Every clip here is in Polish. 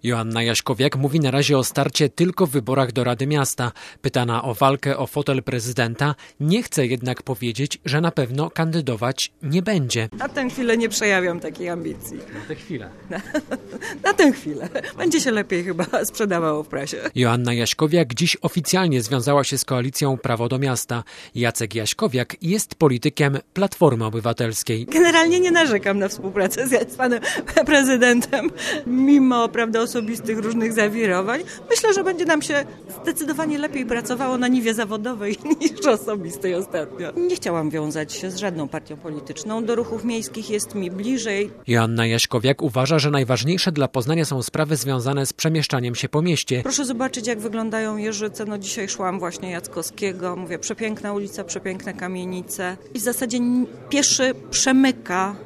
Joanna Jaśkowiak mówi na razie o starcie tylko w wyborach do Rady Miasta. Pytana o walkę o fotel prezydenta, nie chce jednak powiedzieć, że na pewno kandydować nie będzie. Na tę chwilę nie przejawiam takiej ambicji. Na tę chwilę? Na tę chwilę. Będzie się lepiej chyba sprzedawało w prasie. Joanna Jaśkowiak dziś oficjalnie związała się z koalicją Prawo do Miasta. Jacek Jaśkowiak jest politykiem Platformy Obywatelskiej. Generalnie nie narzekam na współpracę z panem prezydentem, mimo osobistych różnych zawirowań. Myślę, że będzie nam się zdecydowanie lepiej pracowało na niwie zawodowej niż osobistej ostatnio. Nie chciałam wiązać się z żadną partią polityczną. Do ruchów miejskich jest mi bliżej. Joanna Jaśkowiak uważa, że najważniejsze dla Poznania są sprawy związane z przemieszczaniem się po mieście. Proszę zobaczyć, jak wyglądają Jeżyce. Dzisiaj szłam właśnie Jackowskiego. Mówię, przepiękna ulica, przepiękne kamienice. I w zasadzie pieszy przemyka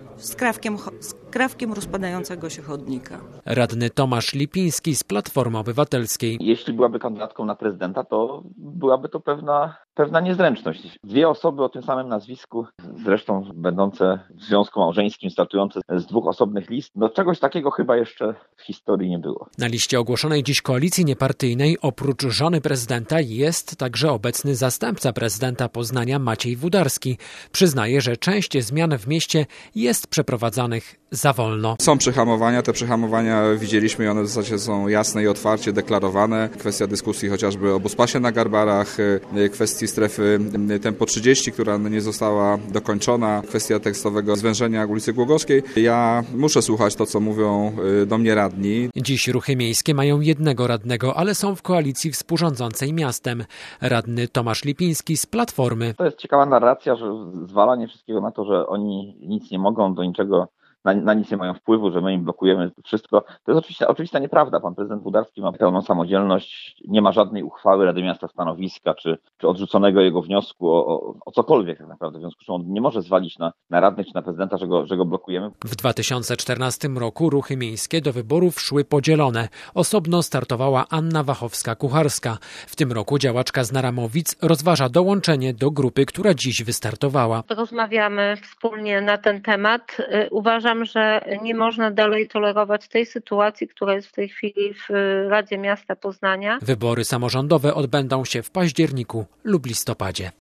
skrawkiem rozpadającego się chodnika. Radny Tomasz Lipiński z Platformy Obywatelskiej. Jeśli byłaby kandydatką na prezydenta, to byłaby to pewna niezręczność. Dwie osoby o tym samym nazwisku, zresztą będące w związku małżeńskim, startujące z dwóch osobnych list, czegoś takiego chyba jeszcze w historii nie było. Na liście ogłoszonej dziś koalicji niepartyjnej oprócz żony prezydenta jest także obecny zastępca prezydenta Poznania Maciej Wódarski. Przyznaje, że część zmian w mieście jest przeprowadzanych za wolno. Są przehamowania, te przehamowania widzieliśmy i one w zasadzie są jasne i otwarcie deklarowane. Kwestia dyskusji chociażby o buspasie na Garbarach, kwestii strefy tempo 30, która nie została dokończona, kwestia tekstowego zwężenia ulicy Głogowskiej. Ja muszę słuchać to, co mówią do mnie radni. Dziś ruchy miejskie mają jednego radnego, ale są w koalicji współrządzącej miastem. Radny Tomasz Lipiński z Platformy. To jest ciekawa narracja, że zwalanie wszystkiego na to, że oni nic nie mogą, do niczego na nic nie mają wpływu, że my im blokujemy wszystko. To jest oczywista nieprawda. Pan prezydent Wódarski ma pełną samodzielność, nie ma żadnej uchwały Rady Miasta, stanowiska, czy odrzuconego jego wniosku o cokolwiek tak naprawdę. W związku z czym on nie może zwalić na radnych czy na prezydenta, że go blokujemy. W 2014 roku ruchy miejskie do wyborów szły podzielone. Osobno startowała Anna Wachowska-Kucharska. W tym roku działaczka z Naramowic rozważa dołączenie do grupy, która dziś wystartowała. Rozmawiamy wspólnie na ten temat. Uważam, że nie można dalej tolerować tej sytuacji, która jest w tej chwili w Radzie Miasta Poznania. Wybory samorządowe odbędą się w październiku lub listopadzie.